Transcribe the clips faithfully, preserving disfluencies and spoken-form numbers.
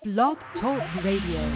Blog Talk Radio.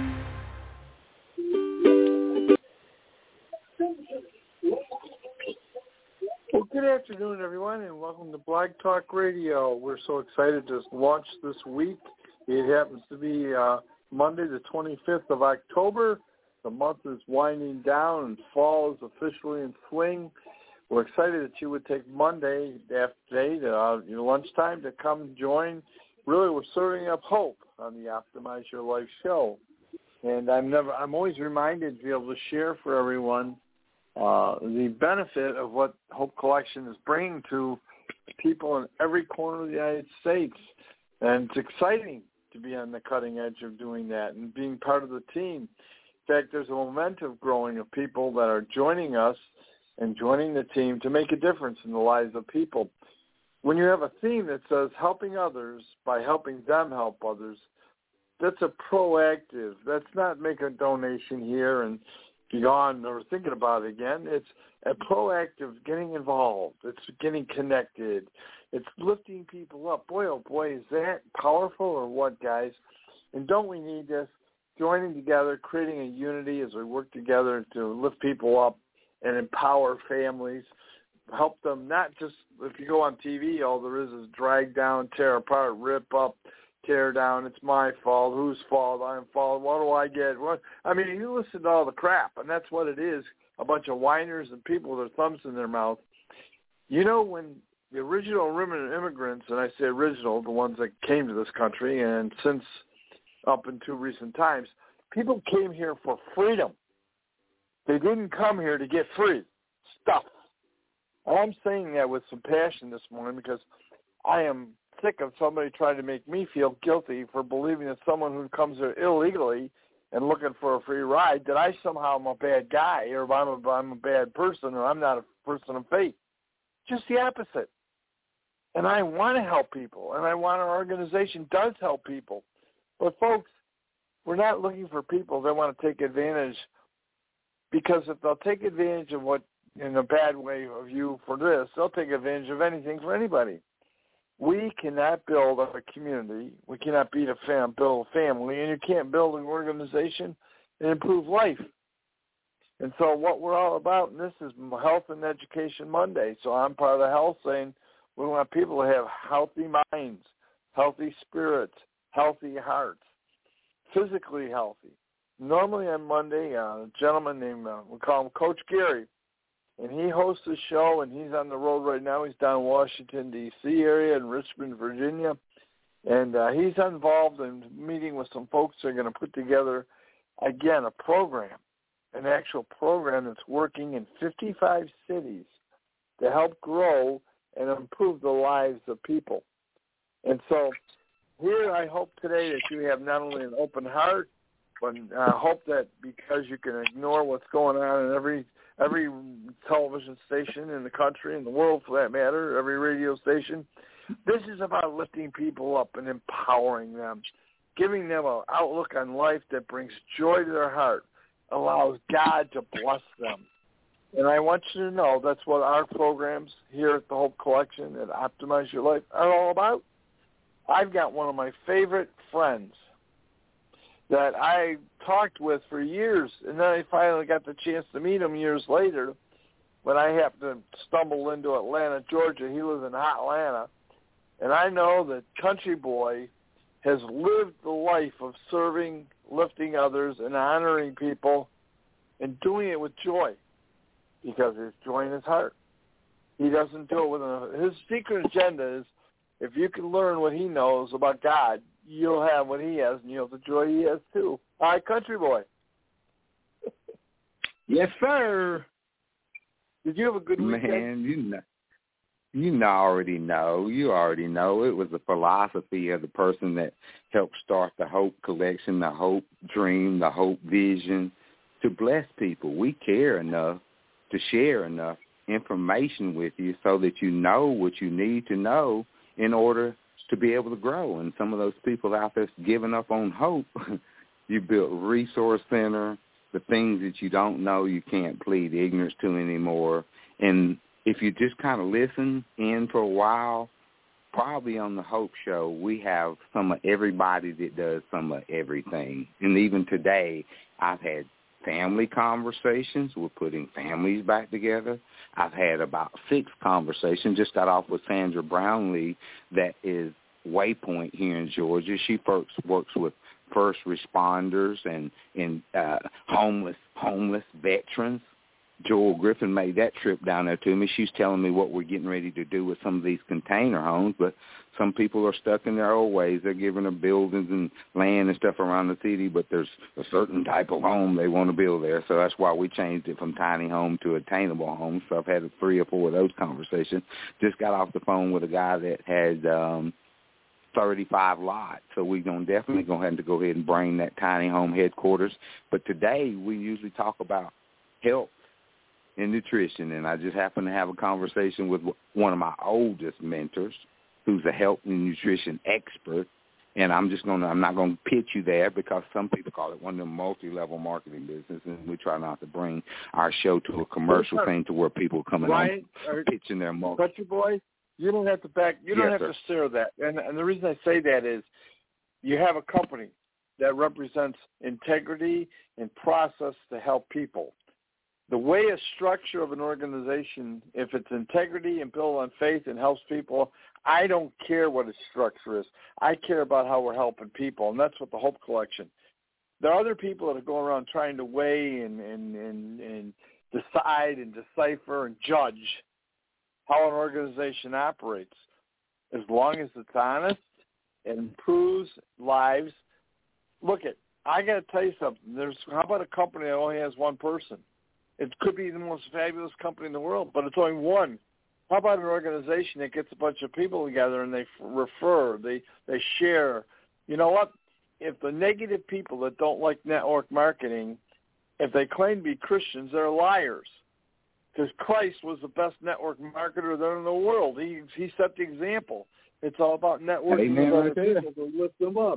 Well, good afternoon, everyone, and welcome to Blog Talk Radio. We're so excited to launch this week. It happens to be uh, Monday, the twenty-fifth of October. The month is winding down, and fall is officially in swing. We're excited that you would take Monday after today, to, uh, your lunchtime, to come join. Really, we're serving up hope on the Optimize Your Life show. And I'm never, I'm always reminded to be able to share for everyone uh, the benefit of what Hope Collection is bringing to people in every corner of the United States. And it's exciting to be on the cutting edge of doing that and being part of the team. In fact, there's a momentum growing of people that are joining us and joining the team to make a difference in the lives of people. When you have a theme that says helping others by helping them help others, that's a proactive. That's not make a donation here and be gone or thinking about it again. It's a proactive getting involved. It's getting connected. It's lifting people up. Boy, oh boy, is that powerful or what, guys? And don't we need this? Joining together, creating a unity as we work together to lift people up and empower families, help them not just, if you go on T V, all there is is drag down, tear apart, rip up, tear down, it's my fault, whose fault, I'm fault, what do I get? What? I mean, you listen to all the crap, and that's what it is, a bunch of whiners and people with their thumbs in their mouth. You know, when the original immigrants, and I say original, the ones that came to this country, and since up into recent times, people came here for freedom. They didn't come here to get free stuff. And I'm saying that with some passion this morning because I am sick of somebody trying to make me feel guilty for believing that someone who comes here illegally and looking for a free ride, that I somehow am a bad guy or I'm a, I'm a bad person or I'm not a person of faith. Just the opposite. And I want to help people, and I want our organization does help people. But, folks, we're not looking for people that want to take advantage, because if they'll take advantage of what, in a bad way of you for this, they'll take advantage of anything for anybody. We cannot build a community. We cannot beat a fam, build a family, and you can't build an organization and improve life. And so what we're all about, and this is Health and Education Monday, so I'm part of the health saying we want people to have healthy minds, healthy spirits, healthy hearts, physically healthy. Normally on Monday, uh, a gentleman named, uh, we call him Coach Gary, and he hosts a show, and he's on the road right now. He's down in Washington, D C area in Richmond, Virginia, and uh, he's involved in meeting with some folks that are going to put together, again, a program, an actual program that's working in fifty-five cities to help grow and improve the lives of people. And so here I hope today that you have not only an open heart, but I uh, hope that because you can ignore what's going on in every every television station in the country, in the world for that matter, every radio station, this is about lifting people up and empowering them, giving them an outlook on life that brings joy to their heart, allows God to bless them. And I want you to know that's what our programs here at the Hope Collection and Optimize Your Life are all about. I've got one of my favorite friends that I talked with for years, and then I finally got the chance to meet him years later when I happened to stumble into Atlanta, Georgia. He lives in hot Atlanta, and I know that Country Boy has lived the life of serving, lifting others, and honoring people, and doing it with joy because there's joy in his heart. He doesn't do it with a, his secret agenda is if you can learn what he knows about God, you'll have what he has, and you'll have the joy he has too. All right, Country Boy. Yes, sir. Did you have a good weekend? Man, you know, you know, already know. You already know. It was the philosophy of the person that helped start the Hope Collection, the Hope Dream, the Hope Vision, to bless people. We care enough to share enough information with you so that you know what you need to know in order to be able to grow. And some of those people out there giving up on hope, you built a resource center, the things that you don't know you can't plead ignorance to anymore. And if you just kind of listen in for a while, probably on the Hope Show, we have some of everybody that does some of everything. And even today, I've had family conversations. We're putting families back together. I've had about six conversations. Just got off with Sandra Brownlee, that is Waypoint here in Georgia. She first works with first responders and, and uh, homeless homeless veterans. Joel Griffin made that trip down there to me. She's telling me what we're getting ready to do with some of these container homes, but some people are stuck in their old ways. They're giving them buildings and land and stuff around the city, but there's a certain type of home they want to build there. So that's why we changed it from tiny home to attainable home. So I've had three or four of those conversations. Just got off the phone with a guy that had um, thirty-five lots. So we're going to definitely going to have to go ahead and bring that tiny home headquarters. But today we usually talk about health and nutrition, and I just happened to have a conversation with one of my oldest mentors, who's a health and nutrition expert, and I'm just gonna I'm not gonna pitch you there because some people call it one of them multi-level marketing businesses, and we try not to bring our show to a commercial thing to where people are coming Ryan, on pitching their market. Country Boy, you don't have to back. You don't yes, have sir. to steer that, and and the reason I say that is, you have a company that represents integrity and process to help people. The way a structure of an organization, if it's integrity and built on faith and helps people, I don't care what its structure is. I care about how we're helping people, and that's what the Hope Collection. There are other people that are going around trying to weigh and, and, and, and decide and decipher and judge how an organization operates. As long as it's honest and improves lives. Look, at I got to tell you something. There's how about a company that only has one person? It could be the most fabulous company in the world, but it's only one. How about an organization that gets a bunch of people together and they refer, they they share? You know what? If the negative people that don't like network marketing, if they claim to be Christians, they're liars. Because Christ was the best network marketer there in the world. He he set the example. It's all about networking Amen, with other right people to lift them up.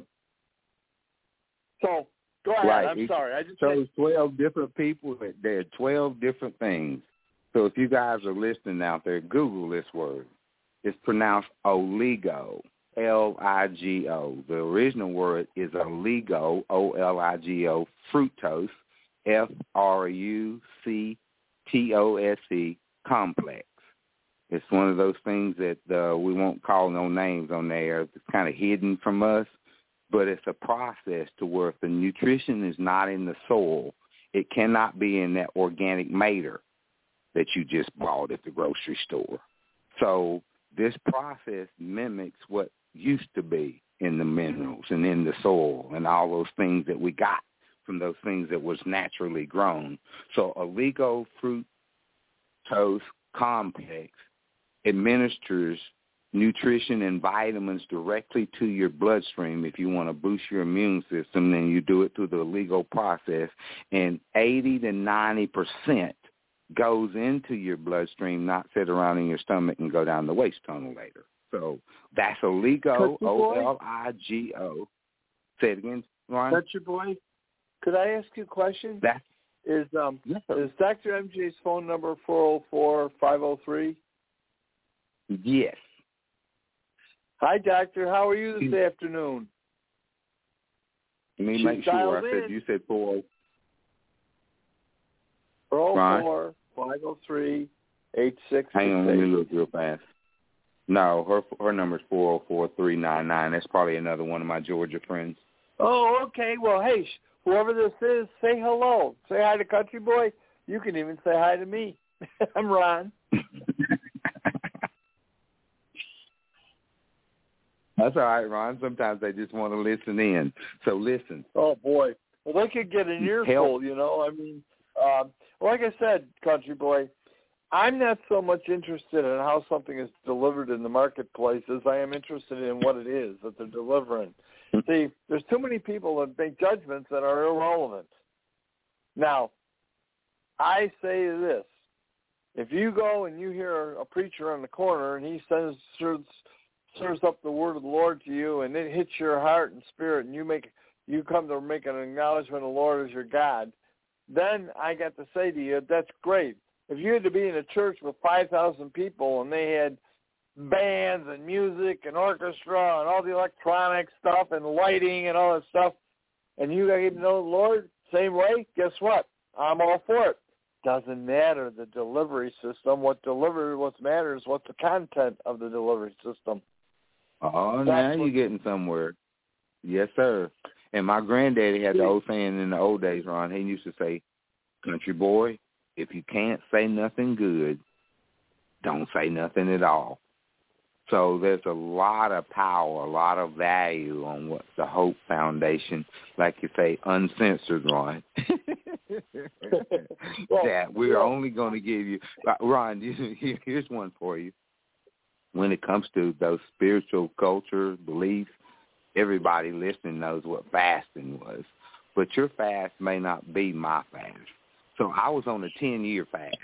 So go ahead. Right. I'm it sorry. I just shows said, twelve different people. There are twelve different things. So if you guys are listening out there, Google this word. It's pronounced oligo, L I G O. The original word is oligo, O L I G O, fructose, F R U C T O S E, complex. It's one of those things that uh, we won't call no names on there. It's kind of hidden from us, but it's a process to where if the nutrition is not in the soil, it cannot be in that organic matter that you just bought at the grocery store. So this process mimics what used to be in the minerals and in the soil and all those things that we got from those things that was naturally grown. So oligo fructose complex administers nutrition and vitamins directly to your bloodstream. If you want to boost your immune system, then you do it through the oligo process, and eighty to ninety percent goes into your bloodstream, not sit around in your stomach and go down the waste tunnel later. So that's oligo, O L I G O. Say it again, Ryan. That's your boy. Could I ask you a question? That's, is um yes, is Doctor M J's phone number four oh four, five oh three? Yes. Hi, Doctor. How are you this afternoon? Let me She's make sure. I dialed said in. you said four. four oh four, five oh three, eight six six eight. Hang on, let me look real fast. No, her her number is four oh four, three nine nine. That's probably another one of my Georgia friends. Oh, okay. Well, hey, whoever this is, say hello. Say hi to Country Boy. You can even say hi to me. I'm Ron. That's all right, Ron. Sometimes they just want to listen in. So listen. Oh, boy. Well, they could get an earful, you know. I mean, um, like I said, Country Boy, I'm not so much interested in how something is delivered in the marketplace as I am interested in what it is that they're delivering. See, there's too many people that make judgments that are irrelevant. Now, I say this. If you go and you hear a preacher on the corner and he says, stirs up the word of the Lord to you, and it hits your heart and spirit, and you make you come to make an acknowledgement of the Lord as your God, then I got to say to you, that's great. If you had to be in a church with five thousand people and they had bands and music and orchestra and all the electronic stuff and lighting and all that stuff, and you got to get to know the Lord same way, guess what? I'm all for it. Doesn't matter the delivery system. What delivery, what matters, what's the content of the delivery system. Oh, That's now what, you're getting somewhere. Yes, sir. And my granddaddy had the old saying in the old days, Ron. He used to say, country boy, if you can't say nothing good, don't say nothing at all. So there's a lot of power, a lot of value on what the Hope Foundation, like you say, uncensored, Ron. well, that we're yeah. only going to give you, Ron, here's one for you. When it comes to those spiritual culture, beliefs, everybody listening knows what fasting was. But your fast may not be my fast. So I was on a ten-year fast.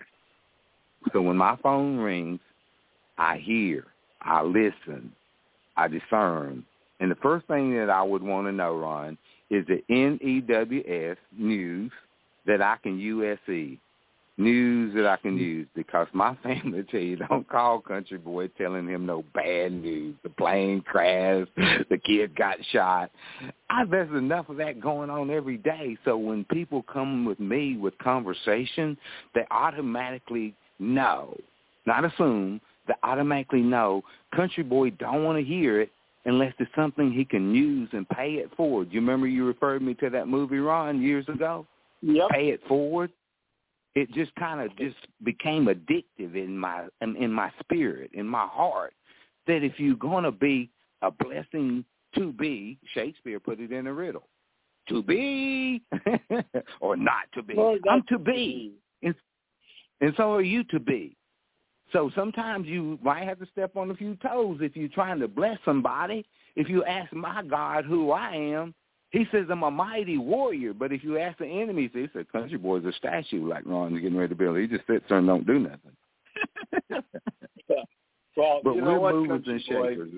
So when my phone rings, I hear, I listen, I discern. And the first thing that I would want to know, Ron, is the N E W S news that I can U S E, news that I can use, because my family tell you, don't call country boy telling him no bad news. The plane crashed, the kid got shot. I, there's enough of that going on every day. So when people come with me with conversation, they automatically know, not assume, they automatically know country boy don't want to hear it unless it's something he can use and pay it forward. You remember you referred me to that movie, Ron, years ago? Yep. Pay it forward. It just kind of just became addictive in my in, in my spirit, in my heart, that if you're going to be a blessing to be, Shakespeare put it in a riddle, to be or not to be. Well, I'm to be, and, and so are you to be. So sometimes you might have to step on a few toes if you're trying to bless somebody. If you ask my God who I am, he says I'm a mighty warrior. But if you ask the enemy, he says, country boy's a statue like Ron's getting ready to build. He just sits there and don't do nothing. well, but you we're know what, movers and boy, shakers.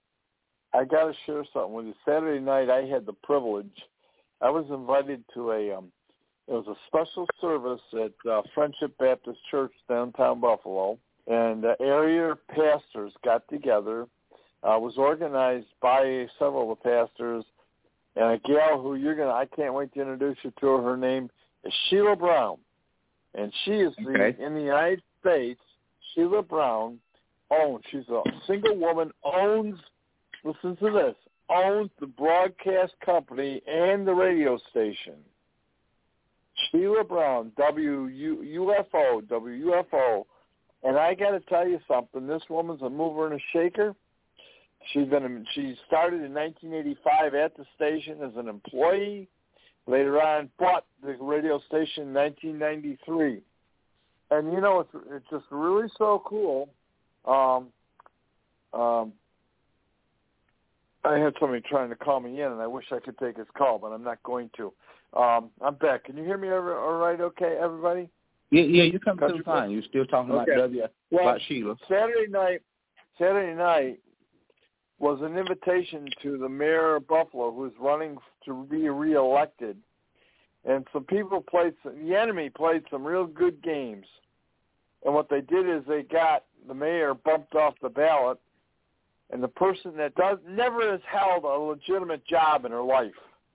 I got to share something with you. Saturday night, I had the privilege. I was invited to a, um, it was a special service at uh, Friendship Baptist Church downtown Buffalo. And uh, area pastors got together. Uh, it was organized by several of the pastors. And a gal who you're going to, I can't wait to introduce you to her. Her name is Sheila Brown. And she is the, okay. in the United States, Sheila Brown owns, she's a single woman, owns, listen to this, owns the broadcast company and the radio station. Sheila Brown, W U F O, W U F O. And I got to tell you something. This woman's a mover and a shaker. She's been. She started in nineteen eighty-five at the station as an employee. Later on, bought the radio station in nineteen ninety-three. And you know, it's it's just really so cool. Um, um, I had somebody trying to call me in, and I wish I could take his call, but I'm not going to. Um, I'm back. Can you hear me all right? Okay, everybody. Yeah, yeah, you come through fine. You're still talking okay. about W. Well, about Sheila. Saturday night, Saturday night was an invitation to the mayor of Buffalo, who's running to be reelected, and some people played. Some, the enemy played some real good games, and what they did is they got the mayor bumped off the ballot, and the person that does never has held a legitimate job in her life.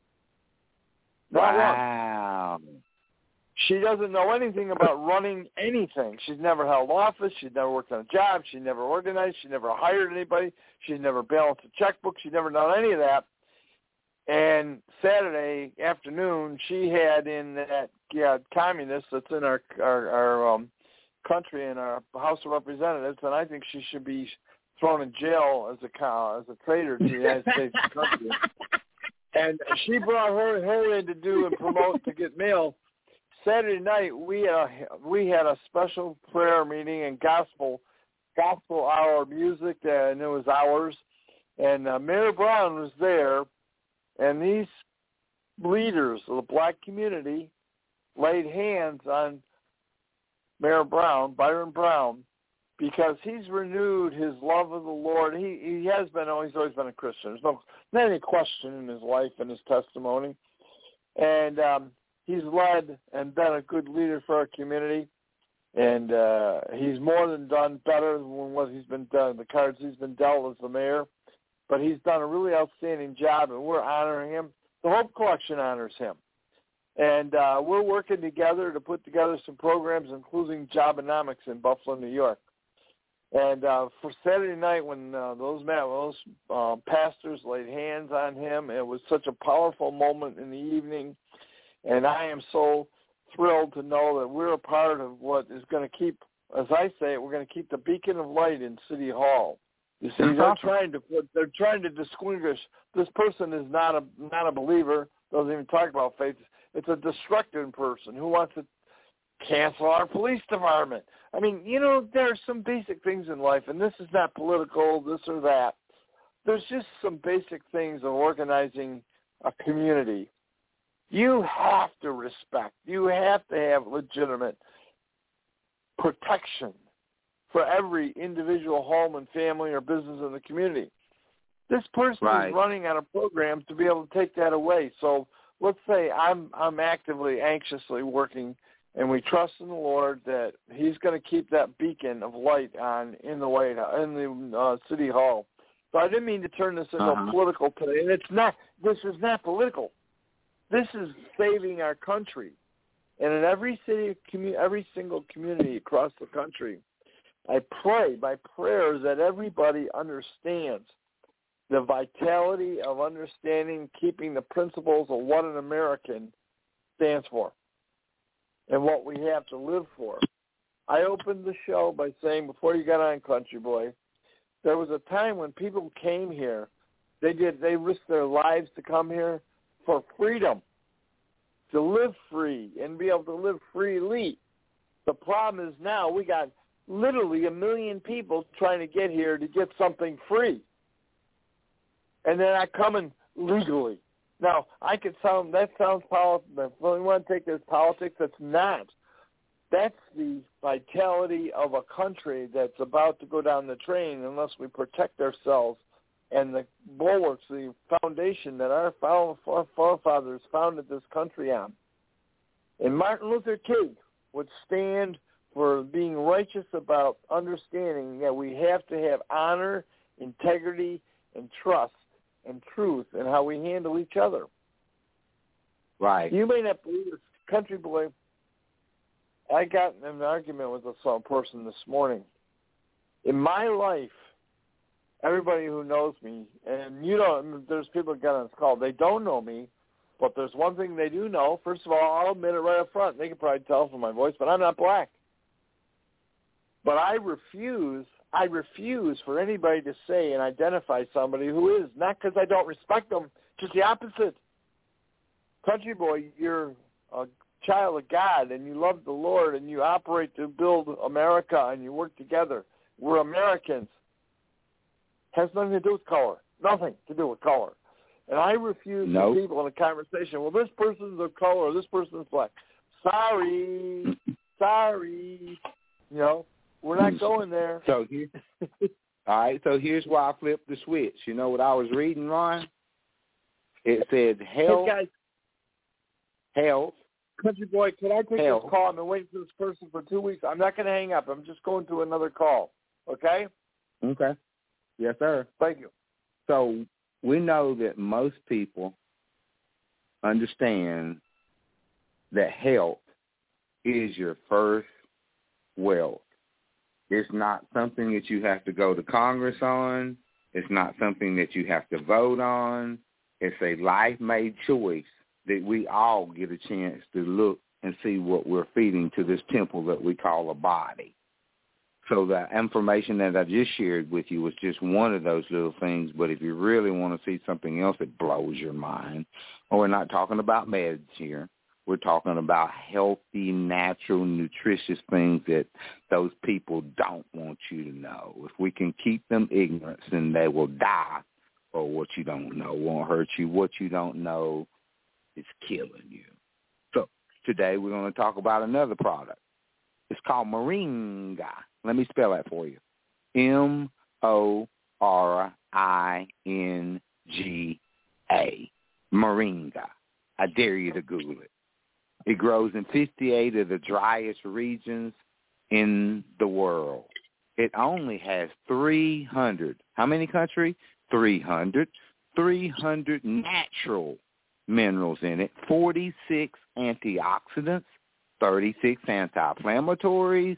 Not wow. one. She doesn't know anything about running anything. She's never held office. She's never worked on a job. She never organized. She never hired anybody. She's never balanced a checkbook. She's never done any of that. And Saturday afternoon, she had in that yeah, communist that's in our our, our um, country in our House of Representatives, and I think she should be thrown in jail as a as a traitor to the United States country. And she brought her her in to do and promote to get mail. Saturday night we uh, we had a special prayer meeting and gospel gospel hour music, uh, and it was ours. And uh, Mayor Brown was there, and these leaders of the black community laid hands on Mayor Brown, Byron Brown, because he's renewed his love of the Lord. He he has been, oh, he's always been a Christian. There's no not any question in his life and his testimony. And um, he's led and been a good leader for our community. And uh, he's more than done better than what he's been done, the cards he's been dealt as the mayor. But he's done a really outstanding job, and we're honoring him. The Hope Collection honors him. And uh, we're working together to put together some programs, including Jobonomics in Buffalo, New York. And uh, for Saturday night, when uh, those those uh, pastors laid hands on him, it was such a powerful moment in the evening. And I am so thrilled to know that we're a part of what is going to keep, as I say, we're going to keep the beacon of light in City Hall. You see, That's they're awesome. trying to put, they're trying to distinguish. This person is not a not a believer. Doesn't even talk about faith. It's a destructive person who wants to cancel our police department. I mean, you know, there are some basic things in life, and this is not political, this or that. There's just some basic things of organizing a community. You have to respect. You have to have legitimate protection for every individual home and family or business in the community. This person Right. is running on a program to be able to take that away. So let's say I'm I'm actively, anxiously working, and we trust in the Lord that He's going to keep that beacon of light on in the White in the uh, City Hall. So I didn't mean to turn this into Uh-huh. a political today, and it's not. This is not political. This is saving our country, and in every city, commu- every single community across the country, I pray by prayers that everybody understands the vitality of understanding, keeping the principles of what an American stands for and what we have to live for. I opened the show by saying, before you got on, Country Boy, there was a time when people came here, they did, they risked their lives to come here for freedom, to live free and be able to live freely. The problem is now we got literally a million people trying to get here to get something free. And they're not coming legally. Now, I could sound, that sounds politics. If we want to take this politics, that's not. That's the vitality of a country that's about to go down the drain unless we protect ourselves and the bulwarks, the foundation that our forefathers founded this country on. And Martin Luther King would stand for being righteous about understanding that we have to have honor, integrity, and trust and truth in how we handle each other. Right. You may not believe this, Country Boy. I got in an argument with a person this morning. In my life, everybody who knows me, and you know, there's people that got on this call, they don't know me, but there's one thing they do know. First of all, I'll admit it right up front. They can probably tell from my voice, but I'm not black. But I refuse, I refuse for anybody to say and identify somebody who is, not because I don't respect them, just the opposite. Country Boy, you're a child of God, and you love the Lord, and you operate to build America, and you work together. We're Americans. Has nothing to do with color. Nothing to do with color. And I refuse Nope. for people in a conversation, well, this person's of color, or this person's black. Sorry. Sorry. You know, we're not going there. So here, all right. So here's why I flipped the switch. You know what I was reading, Ron? It said health, Hey, guys, health. Country Boy, can I take Hell. this call? I've been waiting for this person for two weeks. I'm not going to hang up. I'm just going to another call. Okay? Okay. Yes, sir. Thank you. So we know that most people understand that health is your first wealth. It's not something that you have to go to Congress on. It's not something that you have to vote on. It's a life-made choice that we all get a chance to look and see what we're feeding to this temple that we call a body. So the information that I just shared with you was just one of those little things, but if you really want to see something else that blows your mind, well, we're not talking about meds here. We're talking about healthy, natural, nutritious things that those people don't want you to know. If we can keep them ignorant, then they will die, or what you don't know won't hurt you. What you don't know is killing you. So today we're going to talk about another product. It's called Moringa. Let me spell that for you. M O R I N G A. Moringa. I dare you to Google it. It grows in fifty-eight of the driest regions in the world. It only has three hundred. How many countries? three hundred. three hundred natural minerals in it, forty-six antioxidants, thirty-six anti-inflammatories,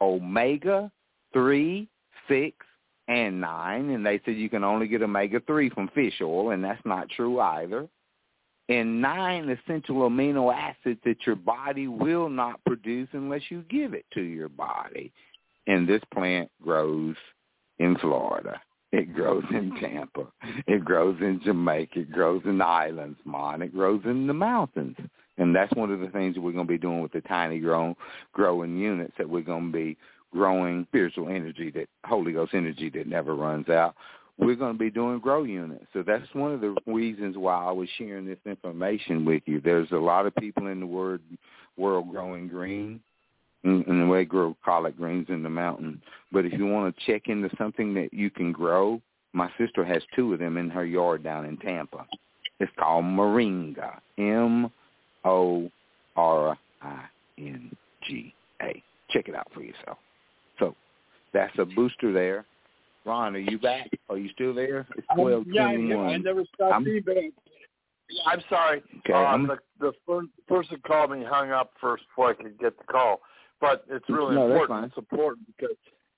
omega three, six, and nine. And they said you can only get omega three from fish oil, and that's not true either. And nine essential amino acids that your body will not produce unless you give it to your body. And this plant grows in Florida. It grows in Tampa. It grows in Jamaica. It grows in the islands, Mon. It grows in the mountains. And that's one of the things that we're going to be doing with the tiny grown, growing units, that we're going to be growing spiritual energy, that Holy Ghost energy that never runs out. We're going to be doing grow units. So that's one of the reasons why I was sharing this information with you. There's a lot of people in the word, world growing green, and the way grow collard greens in the mountain. But if you want to check into something that you can grow, my sister has two of them in her yard down in Tampa. It's called moringa, M O R I N G A. Check it out for yourself. So that's a booster there. Ron, are you back? Are you still there? It's twelve twenty-one. Yeah, I never stopped feedback. I'm sorry. Okay, uh, I'm... the, the first person called me, hung up first before I could get the call. But it's really no, important. It's important because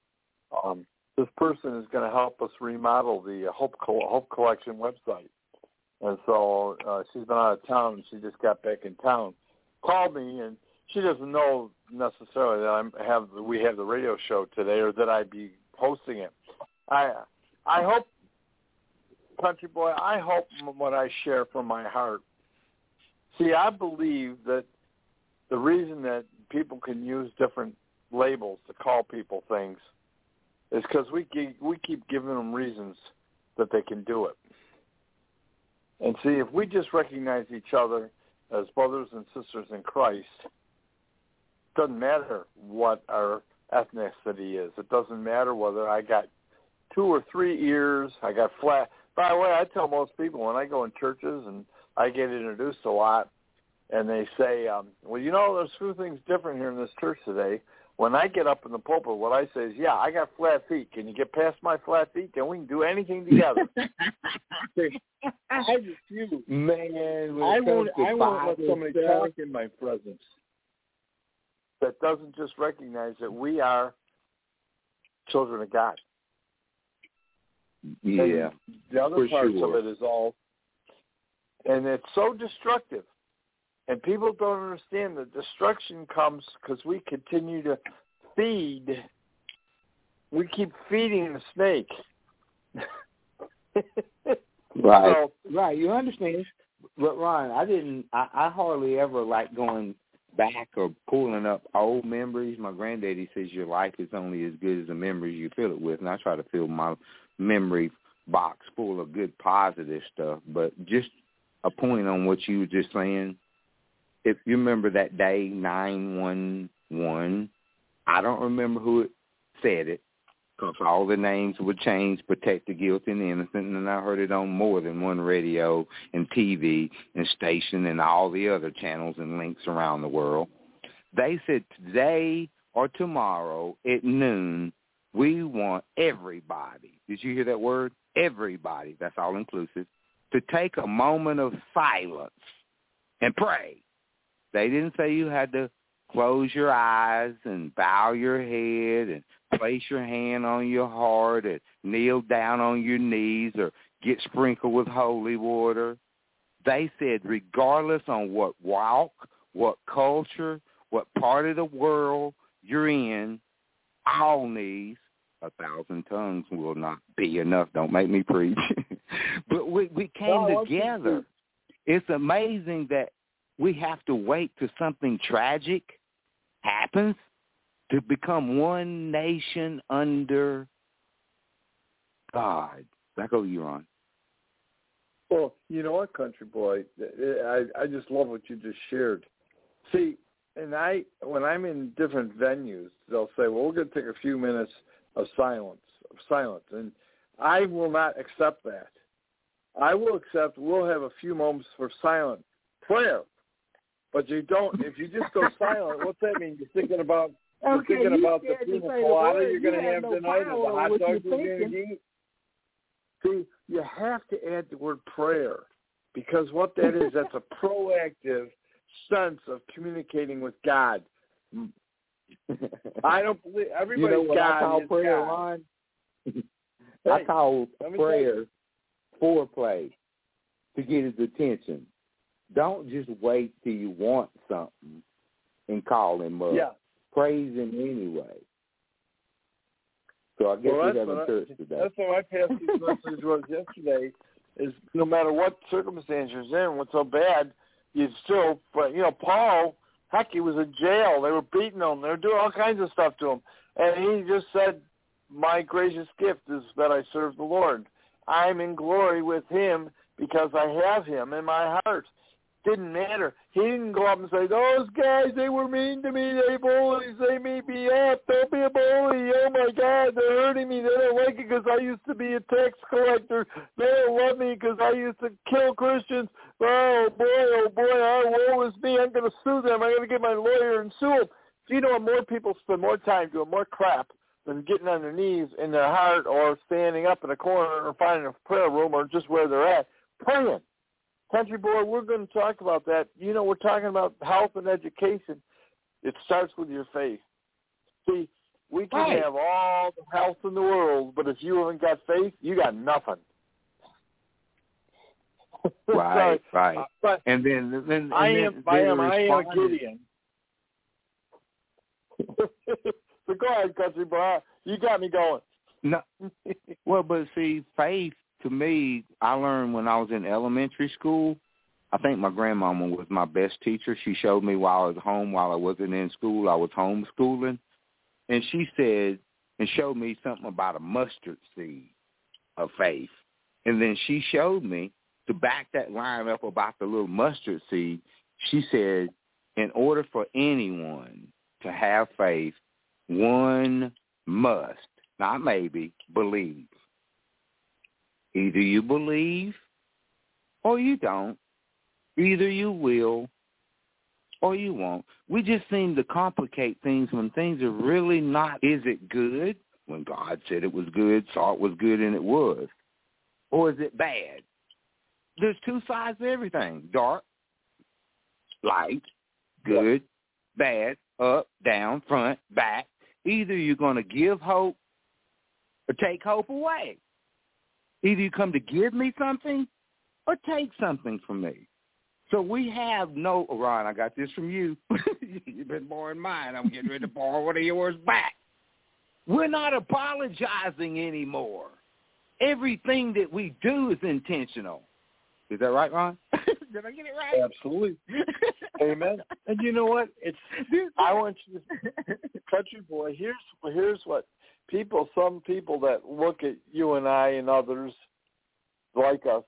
um, this person is going to help us remodel the Hope Co- Hope Collection website. And so uh, she's been out of town, and she just got back in town. Called me, and she doesn't know necessarily that I'm have we have the radio show today, or that I'd be hosting it. I I hope, Country Boy, I hope what I share from my heart. See, I believe that the reason that people can use different labels to call people things is because we keep, we keep giving them reasons that they can do it. And see, if we just recognize each other as brothers and sisters in Christ, it doesn't matter what our ethnicity is. It doesn't matter whether I got two or three ears, I got flat. By the way, I tell most people when I go in churches and I get introduced a lot, and they say, um, well, you know, there's a few things different here in this church today. When I get up in the pulpit, what I say is, yeah, I got flat feet. Can you get past my flat feet? Then we can do anything together. I refuse. Man, I won't, I won't let somebody talk in my presence that doesn't just recognize that we are children of God. Yeah. And the other parts sure. of it is all, and it's so destructive. And people don't understand that destruction comes because we continue to feed. We keep feeding the snake. Right. So, right. You understand. But, Ron, I didn't, I, I hardly ever like going back or pulling up old memories. My granddaddy says your life is only as good as the memories you fill it with. And I try to fill my memory box full of good, positive stuff. But just a point on what you were just saying. If you remember that day, nine one one, I don't remember who said it, because all the names were changed, protect the guilty and the innocent, and I heard it on more than one radio and T V and station and all the other channels and links around the world. They said today or tomorrow at noon, we want everybody, did you hear that word? Everybody, that's all inclusive, to take a moment of silence and pray. They didn't say you had to close your eyes and bow your head and place your hand on your heart and kneel down on your knees or get sprinkled with holy water. They said regardless on what walk, what culture, what part of the world you're in, all knees, a thousand tongues will not be enough. Don't make me preach. But we, we came no, together. It's amazing that we have to wait till something tragic happens to become one nation under God. Back over you, Ron. Well, you know what, Country Boy? I, I just love what you just shared. See, and I when I'm in different venues, they'll say, well, we're going to take a few minutes of silence, of silence. And I will not accept that. I will accept we'll have a few moments for silent prayer. But you don't, if you just go silent, what's that mean? You're thinking about You're Okay, thinking you about the scared to pina say the colada word. you're You going to have have no tonight, or the power hot what dog you're you're going thinking. to eat. See, you have to add the word prayer, because what that is, that's a proactive sense of communicating with God. I don't believe everybody's you know what God I call is prayer, God. Ron? Hey, I call let me prayer foreplay to get his attention. Don't just wait till you want something and call him up. Yeah. Praise him anyway. So I guess Well, we that's haven't what I- church today. That's what my pastor's message was yesterday, is no matter what circumstance you're in, what's so bad, you still, but, you know, Paul, heck, he was in jail. They were beating him. They were doing all kinds of stuff to him. And he just said, my gracious gift is that I serve the Lord. I'm in glory with him because I have him in my heart. Didn't matter. He didn't go up and say, those guys, they were mean to me. They bullies. They beat me up. Don't be a bully. Oh, my God, they're hurting me. They don't like it because I used to be a tax collector. They don't love me because I used to kill Christians. Oh, boy, oh, boy, oh, woe is me. I'm going to sue them. I'm going to get my lawyer and sue them. Do you know more people spend more time doing more crap than getting on their knees in their heart or standing up in a corner or finding a prayer room or just where they're at, praying? Country boy, we're going to talk about that. You know, we're talking about health and education. It starts with your faith. See, we can Right. have all the health in the world, but if you haven't got faith, you got nothing. Right, Sorry. right. Uh, but and then, and then I and am, then I am, the I am a response- Gideon. So go ahead, country boy. You got me going. No, well, but see, faith to me, I learned when I was in elementary school. I think my grandmama was my best teacher. She showed me while I was home, while I wasn't in school. I was homeschooling, and she said and showed me something about a mustard seed of faith. And then she showed me, to back that line up about the little mustard seed, she said, in order for anyone to have faith, one must, not maybe, believe. Either you believe or you don't. Either you will or you won't. We just seem to complicate things when things are really not. Is it good? When God said it was good, saw it was good, and it was. Or is it bad? There's two sides to everything. Dark, light, good, bad, up, down, front, back. Either you're going to give hope or take hope away. Either you come to give me something or take something from me. So we have no, Ron, I got this from you. You've been borrowing mine. I'm getting ready to borrow one of yours back. We're not apologizing anymore. Everything that we do is intentional. Is that right, Ron? Did I get it right? Absolutely. Amen. And you know what? It's I want you to, country boy, here's here's what people, some people that look at you and I and others like us,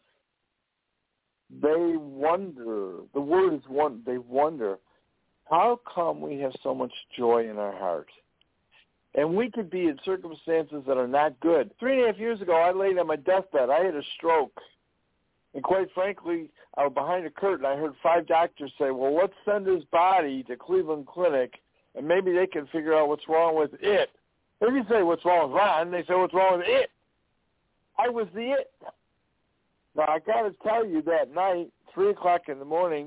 they wonder, the word is one, they wonder, how come we have so much joy in our heart? And we could be in circumstances that are not good. Three and a half years ago, I laid on my deathbed. I had a stroke. And quite frankly, I was behind a curtain. I heard five doctors say, well, let's send his body to Cleveland Clinic, and maybe they can figure out what's wrong with it. They didn't say what's wrong with Ron. They said what's wrong with it. I was the it. Now, I got to tell you, that night, three o'clock in the morning,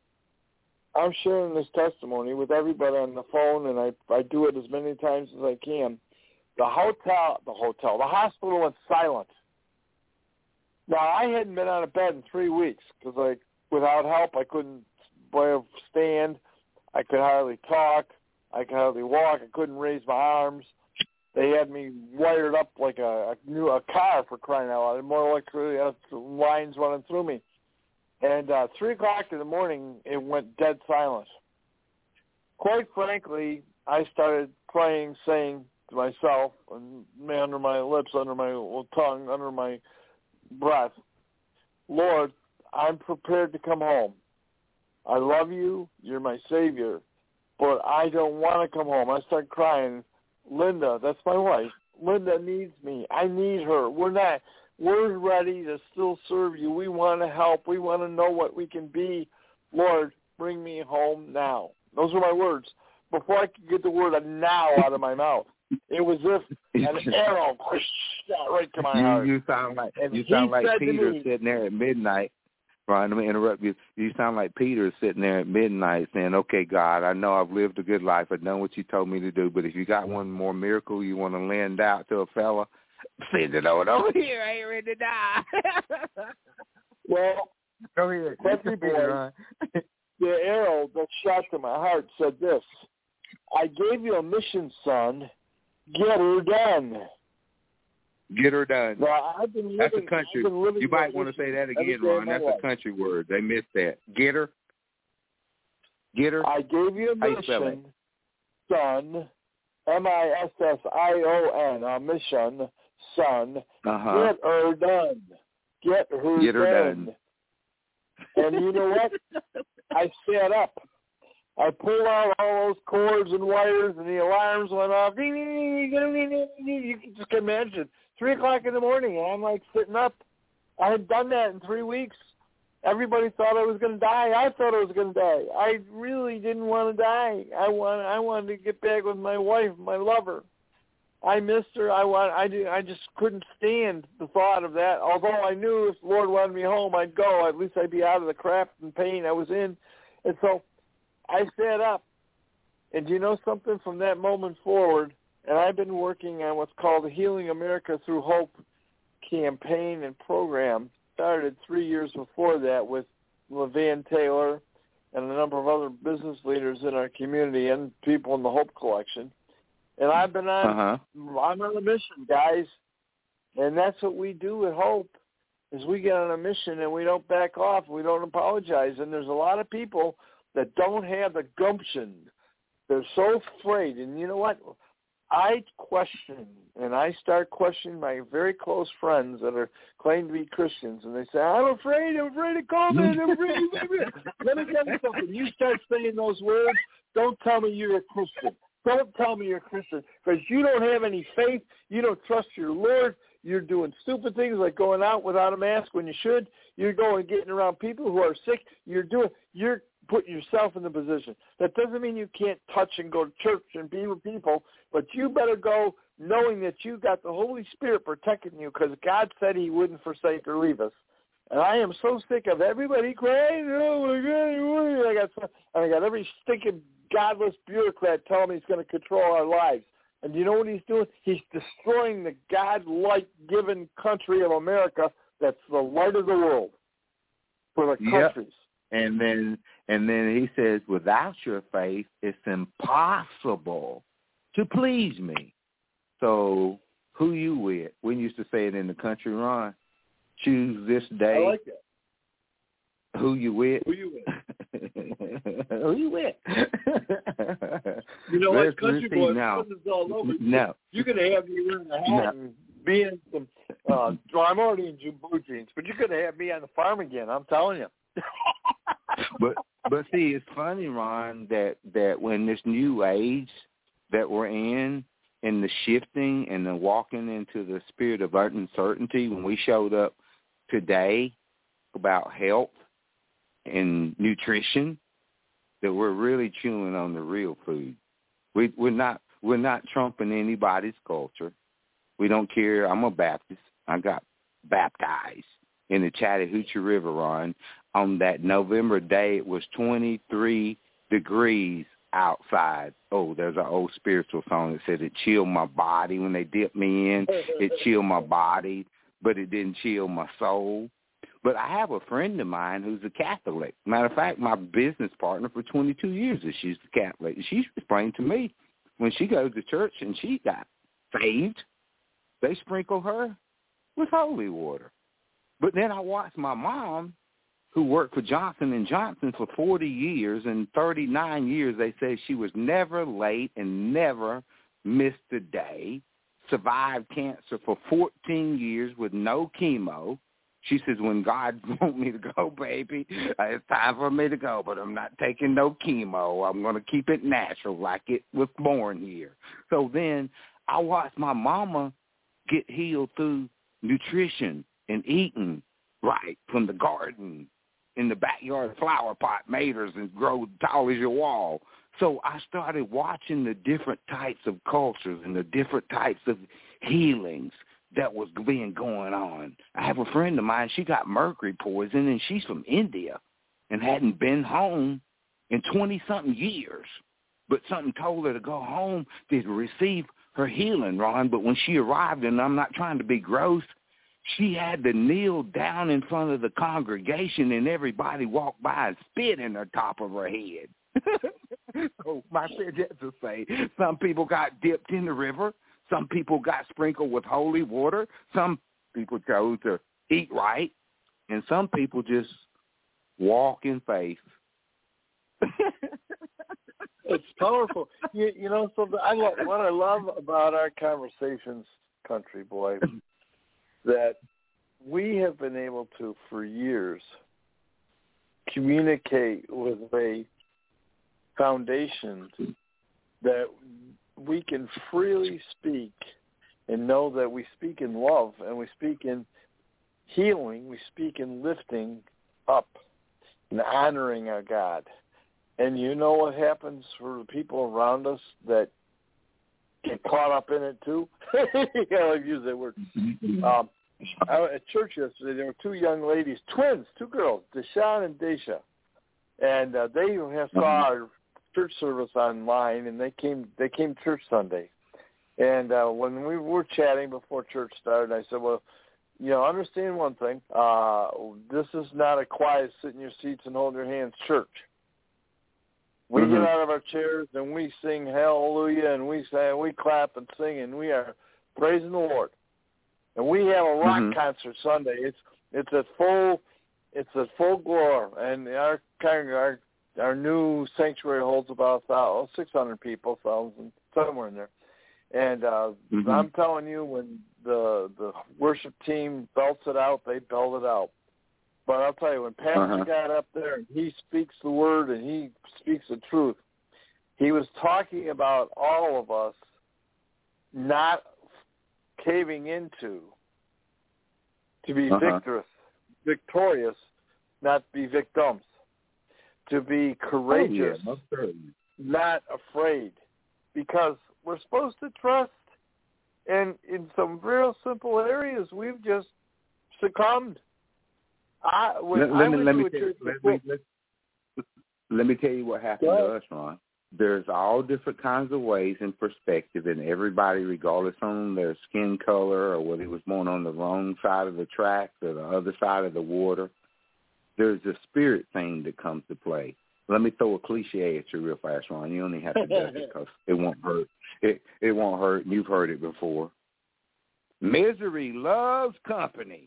I'm sharing this testimony with everybody on the phone, and I, I do it as many times as I can. The hotel, the hotel, the hospital went silent. Now, I hadn't been out of bed in three weeks because, like, without help, I couldn't stand. I could hardly talk. I could hardly walk. I couldn't raise my arms. They had me wired up like a, a new a car, for crying out loud. More electricity, uh, lines running through me. And uh, three o'clock in the morning, it went dead silent. Quite frankly, I started praying, saying to myself, and under my lips, under my tongue, under my breath, Lord, I'm prepared to come home. I love you. You're my Savior. But I don't want to come home. I start crying. Linda, that's my wife. Linda needs me. I need her. We're not. We're ready to still serve you. We want to help. We want to know what we can be. Lord, bring me home now. Those are my words. before I could get the word now out of my mouth. It was as if an arrow shot right to my you, heart. You sound like and you sound like Peter me, sitting there at midnight. Brian, let me interrupt you. You sound like Peter sitting there at midnight saying, okay, God, I know I've lived a good life. I've done what you told me to do, but if you got one more miracle you want to lend out to a fella, send it on over here. I ain't ready to die. Well, go ahead. Country boy, the arrow that shot to my heart said this: I gave you a mission, son. Get her done. Get her done. Well, I've been living, That's a country. I've been living You might want to say that again, Ron. That's a country word. They missed that. Get her. Get her. I gave you a mission, son. M I S S I O N. A mission, son. Uh-huh. Get her done. Get her, Get her done. done. And you know what? I sat up. I pulled out all those cords and wires, and the alarms went off. You can just imagine. Three o'clock in the morning, and I'm like sitting up. I had done that in three weeks. Everybody thought I was going to die. I thought I was going to die. I really didn't want to die. I want. I wanted to get back with my wife, my lover. I missed her. I want. I did. I just couldn't stand the thought of that. Although I knew if the Lord wanted me home, I'd go. At least I'd be out of the crap and pain I was in. And so I sat up. And do you know something? From that moment forward, and I've been working on what's called the Healing America Through Hope campaign and program. Started three years before that with LeVan Taylor and a number of other business leaders in our community and people in the Hope Collection. And I've been on, uh-huh. I'm on a mission, guys. And that's what we do at Hope, is we get on a mission and we don't back off. We don't apologize. And there's a lot of people that don't have the gumption. They're so afraid. And you know what? I question, and I start questioning my very close friends that are claim to be Christians, and they say, I'm afraid, I'm afraid of COVID, I'm afraid of COVID. Let me tell you something. You start saying those words, don't tell me you're a Christian. Don't tell me you're a Christian, because you don't have any faith. You don't trust your Lord. You're doing stupid things like going out without a mask when you should. You're going getting around people who are sick. You're doing, you're putting yourself in the position. That doesn't mean you can't touch and go to church and be with people, but you better go knowing that you got the Holy Spirit protecting you, because God said he wouldn't forsake or leave us. And I am so sick of everybody crying, oh my God, I got, and I got every stinking godless bureaucrat telling me he's going to control our lives. And you know what he's doing? He's destroying the God-like given country of America that's the light of the world for the yep. countries. And then and then he says, without your faith, it's impossible to please me. So who you with? We used to say it in the country, Ron. Choose this day. I like it. Who you with? Who you with? Who you with? You know what, Let's, country let's boy, now. is all over. No. You could have me wearing a hat no. and be in some, uh, well, I'm already in blue jeans, but you could have me on the farm again, I'm telling you. but but see, it's funny, Ron, that, that when this new age that we're in, and the shifting and the walking into the spirit of uncertainty, when we showed up today about health and nutrition, that we're really chewing on the real food. We, we're not we're not trumping anybody's culture. We don't care. I'm a Baptist. I got baptized in the Chattahoochee River, Ron. On that November day, it was twenty-three degrees outside. Oh, there's an old spiritual song that said it chilled my body when they dipped me in. It chilled my body, but it didn't chill my soul. But I have a friend of mine who's a Catholic. Matter of fact, my business partner for twenty-two years is she's a Catholic. She's explained to me when she goes to church and she got saved, they sprinkle her with holy water. But then I watched my mom, who worked for Johnson and Johnson for forty years, and thirty-nine years, they say she was never late and never missed a day, survived cancer for fourteen years with no chemo. She says, when God wants me to go, baby, it's time for me to go, but I'm not taking no chemo. I'm going to keep it natural like it was born here. So then I watched my mama get healed through nutrition and eating right from the garden in the backyard flower pot made hers and grow tall as your wall. So I started watching the different types of cultures and the different types of healings that was being going on. I have a friend of mine, she got mercury poison, and she's from India and hadn't been home in twenty-something years. But something told her to go home to receive her healing, Ron. But when she arrived, and I'm not trying to be gross, she had to kneel down in front of the congregation, and everybody walked by and spit in the top of her head. So my said that to say, some people got dipped in the river. Some people got sprinkled with holy water. Some people chose to eat right. And some people just walk in faith. It's powerful. You, you know, so the, I lo- what I love about our conversations, country boy, that we have been able to, for years, communicate with a foundation that we can freely speak and know that we speak in love and we speak in healing, we speak in lifting up and honoring our God. And you know what happens for the people around us that get caught up in it too? Yeah, I've used that word. Um, I, at church yesterday, there were two young ladies, twins, two girls, Deshaun and Desha. And uh, they have saw our church service online, and they came they came to church Sunday. And uh, when we were chatting before church started, I said, well, you know, understand one thing. Uh, this is not a quiet sit in your seats and hold your hands church. We mm-hmm. get out of our chairs and we sing hallelujah, and we say, we clap and sing, and we are praising the Lord. And we have a rock mm-hmm. concert Sunday. It's it's at full it's at full glory, and our our our new sanctuary holds about oh, six hundred people, thousand somewhere in there. And uh, mm-hmm. I'm telling you, when the the worship team belts it out, they belt it out. But I'll tell you, when Pastor uh-huh. got up there and he speaks the word and he speaks the truth, he was talking about all of us not caving into to be uh-huh. victorious, victorious, not be victims, to be courageous, oh, yeah, not afraid, because we're supposed to trust. And in some real simple areas, we've just succumbed. I, when let, I let, went let, to me a tell, church let, before, me, let, let me tell you what happened to us, Ron. There's all different kinds of ways and perspective, and everybody, regardless on their skin color or whether it was born on the wrong side of the tracks or the other side of the water, there's a spirit thing that comes to play. Let me throw a cliche at you real fast, Ron. You only have to do it because it won't hurt. It it won't hurt, and you've heard it before. Misery loves company.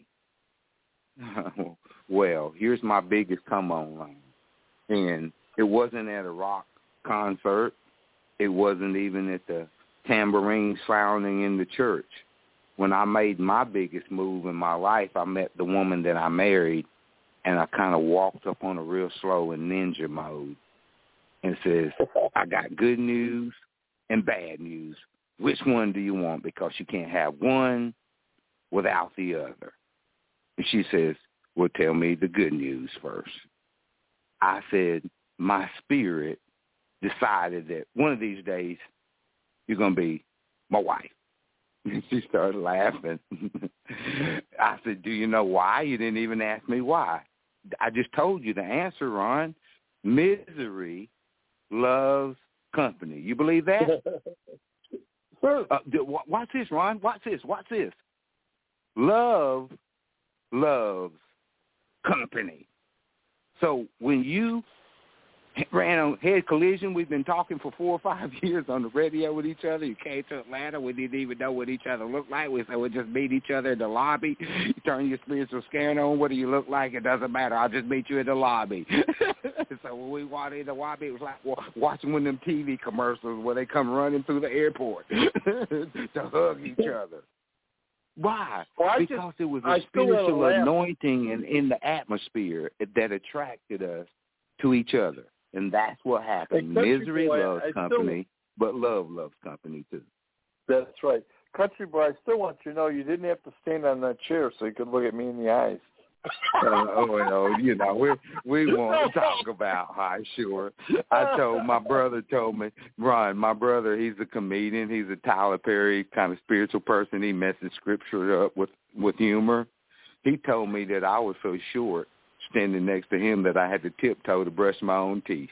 Well, here's my biggest come on line. And it wasn't at a rock concert. It wasn't even at the tambourine sounding in the church. When I made my biggest move in my life, I met the woman that I married, and I kind of walked up on her real slow in ninja mode and says, I got good news and bad news. Which one do you want? Because you can't have one without the other. And she says, well, tell me the good news first. I said, my spirit decided that one of these days you're going to be my wife. And she started laughing. I said, do you know why? You didn't even ask me why. I just told you the answer, Ron. Misery loves company. You believe that? Sure. Uh, watch this, Ron. Watch this. Watch this. Love loves company. So when you ran on Head Collision, we've been talking for four or five years on the radio with each other. You came to Atlanta. We didn't even know what each other looked like. We said we'd just meet each other in the lobby. You turn your spiritual scanner on. What do you look like? It doesn't matter. I'll just meet you in the lobby. So when we walked in the lobby, it was like watching one of them T V commercials where they come running through the airport to hug each other. Why? Well, because just, it was a I spiritual anointing and in the atmosphere that attracted us to each other. And that's what happened. Misery boy, loves I company, still, but love loves company too. That's right. Country boy, I still want you to know you didn't have to stand on that chair so you could look at me in the eyes. Uh, well, you know, we we won't talk about high shore. I told my brother told me, Ron, my brother, he's a comedian. He's a Tyler Perry kind of spiritual person. He messes scripture up with, with humor. He told me that I was so short standing next to him that I had to tiptoe to brush my own teeth.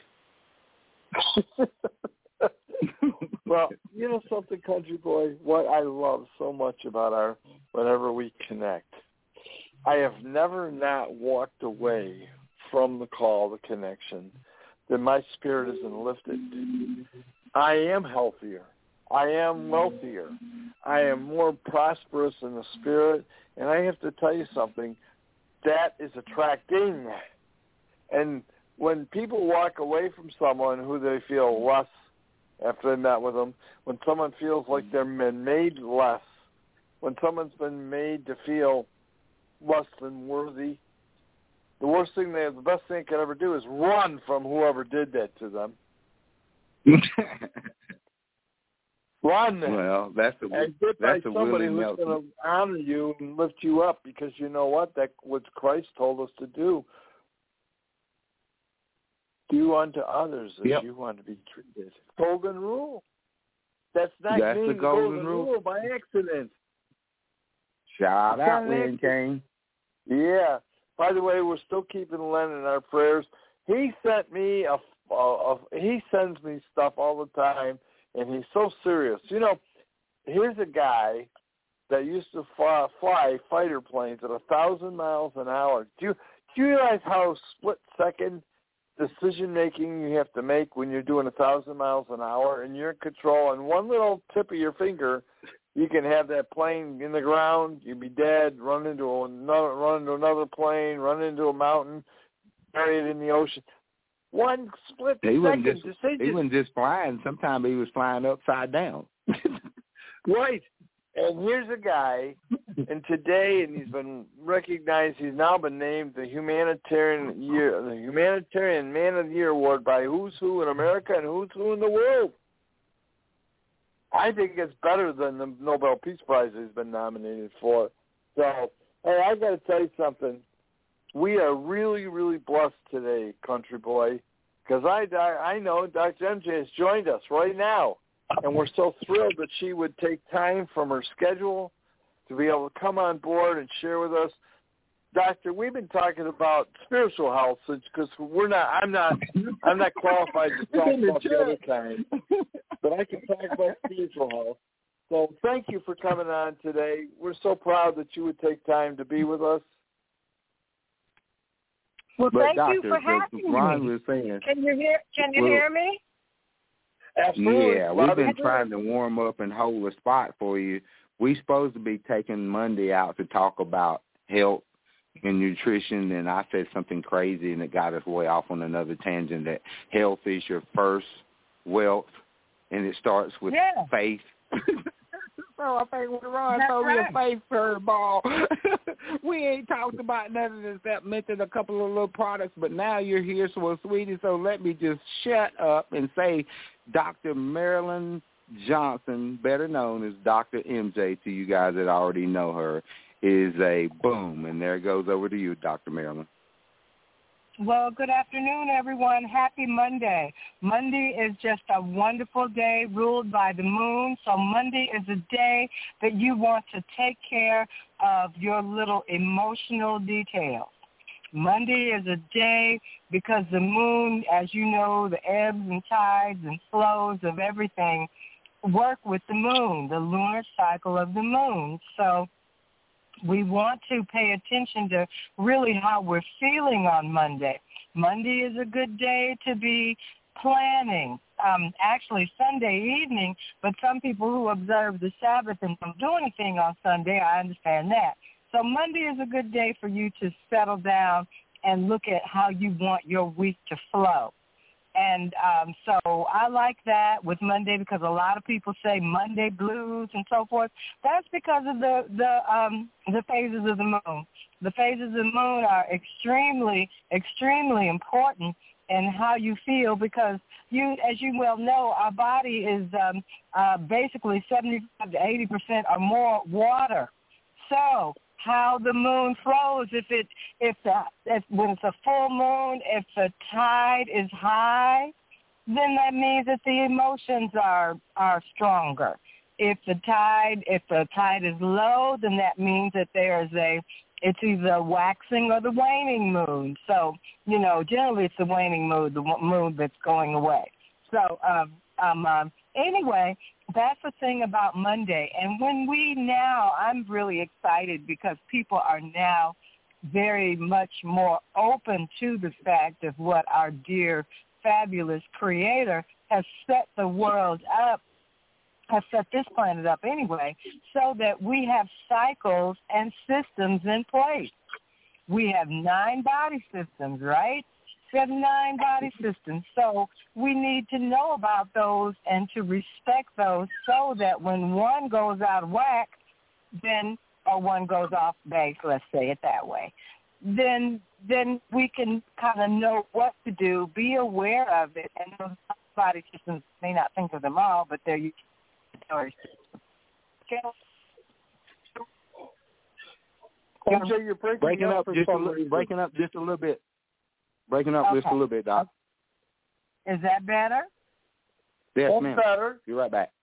Well, you know something, country boy, what I love so much about our whenever we connect, I have never not walked away from the call, the connection, that my spirit isn't lifted. I am healthier. I am wealthier. I am more prosperous in the spirit. And I have to tell you something, that is attracting. And when people walk away from someone who they feel less after they met with them, when someone feels like they've been made less, when someone's been made to feel less than worthy, the worst thing they the best thing they can ever do is run from whoever did that to them. Run. Well, that's the and get by that's somebody who's going to honor you and lift you up, because you know what? That's what Christ told us to do. Do unto others as yep. you want to be treated. Golden rule. That's not that's being the golden, golden rule. rule by accident. Shout out, Lynn Kane. Yeah. By the way, we're still keeping Len in our prayers. He sent me a, a, a he sends me stuff all the time, and he's so serious. You know, here's a guy that used to fly, fly fighter planes at a thousand miles an hour. Do you do you realize how split second decision making you have to make when you're doing a thousand miles an hour and you're in control? And one little tip of your finger, you can have that plane in the ground, you'd be dead, run into another, run into another plane, run into a mountain, bury it in the ocean. One split he second just, decision. He wasn't just flying. Sometimes he was flying upside down. Right. And here's a guy, and today, and he's been recognized, he's now been named the Humanitarian Year, the Humanitarian Man of the Year Award by Who's Who in America and Who's Who in the world. I think it's better than the Nobel Peace Prize he's been nominated for. So, hey, I got to tell you something. We are really, really blessed today, country boy, because I, I know Doctor M J has joined us right now. And we're so thrilled that she would take time from her schedule to be able to come on board and share with us. Doctor, we've been talking about spiritual health since, because we're not. I'm not. I'm not qualified to talk about the other kind, but I can talk about spiritual health. So thank you for coming on today. We're so proud that you would take time to be with us. Well, but thank Doctor, you for having Ron me. was saying, can you hear? Can you well, hear me? Absolutely. Yeah, we've been trying to warm up and hold a spot for you. We're supposed to be taking Monday out to talk about health and nutrition, and I said something crazy, and it got us way off on another tangent, that health is your first wealth, and it starts with yeah. faith. So I think when Ron That's told right. me a faith curveball, we ain't talked about nothing except mentioned a couple of little products, but now you're here, so well, sweetie, so let me just shut up and say Doctor Marilyn Johnson, better known as Doctor M J to you guys that already know her, is a boom. And there it goes over to you, Doctor Marilyn. Well, good afternoon, everyone. Happy Monday. Monday is just a wonderful day ruled by the moon. So Monday is a day that you want to take care of your little emotional details. Monday is a day because the moon, as you know, the ebbs and tides and flows of everything work with the moon, the lunar cycle of the moon. So we want to pay attention to really how we're feeling on Monday. Monday is a good day to be planning. Um, actually, Sunday evening, but some people who observe the Sabbath and don't do anything on Sunday, I understand that. So Monday is a good day for you to settle down and look at how you want your week to flow. And um, so I like that with Monday because a lot of people say Monday blues and so forth. That's because of the the um, the phases of the moon. The phases of the moon are extremely, extremely important in how you feel because you, as you well know, our body is um, uh, basically seventy-five to eighty percent or more water. So how the moon flows. If it if the if when it's a full moon, if the tide is high, then that means that the emotions are are stronger. If the tide if the tide is low, then that means that there's a it's either a waxing or the waning moon. So, you know, generally it's the waning moon, the moon that's going away. So, um, um, um, anyway, that's the thing about Monday. And when we now, I'm really excited because people are now very much more open to the fact of what our dear, fabulous Creator has set the world up, has set this planet up anyway, so that we have cycles and systems in place. We have nine body systems, right? We have nine body systems. So we need to know about those and to respect those so that when one goes out of whack, then, or one goes off base, let's say it that way, then then we can kind of know what to do, be aware of it, and those body systems may not think of them all, but they're M J, you're breaking, breaking up, up just a little, breaking up just a little bit. Breaking up okay. just a little bit, Doc. Is that better? Yes, That's ma'am. better. You're right back.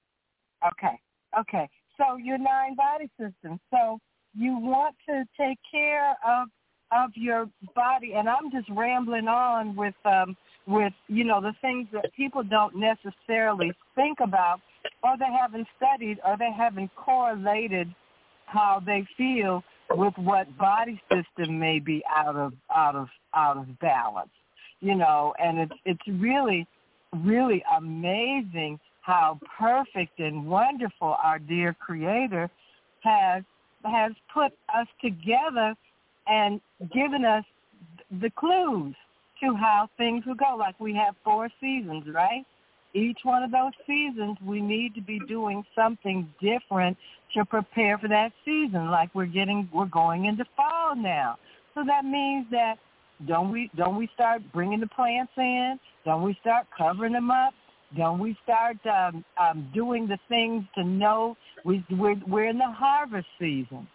Okay. Okay. So your nine body systems. So you want to take care of of your body, and I'm just rambling on with um with you know the things that people don't necessarily think about, or they haven't studied, or they haven't correlated how they feel with what body system may be out of out of out of balance, you know, and it's it's really really amazing how perfect and wonderful our dear Creator has has put us together and given us the clues to how things will go. Like we have four seasons, right? Each one of those seasons, we need to be doing something different to prepare for that season. Like we're getting, we're going into fall now. So that means that don't we don't we start bringing the plants in? Don't we start covering them up? Don't we start um, um, doing the things to know we, we're, we're in the harvest season?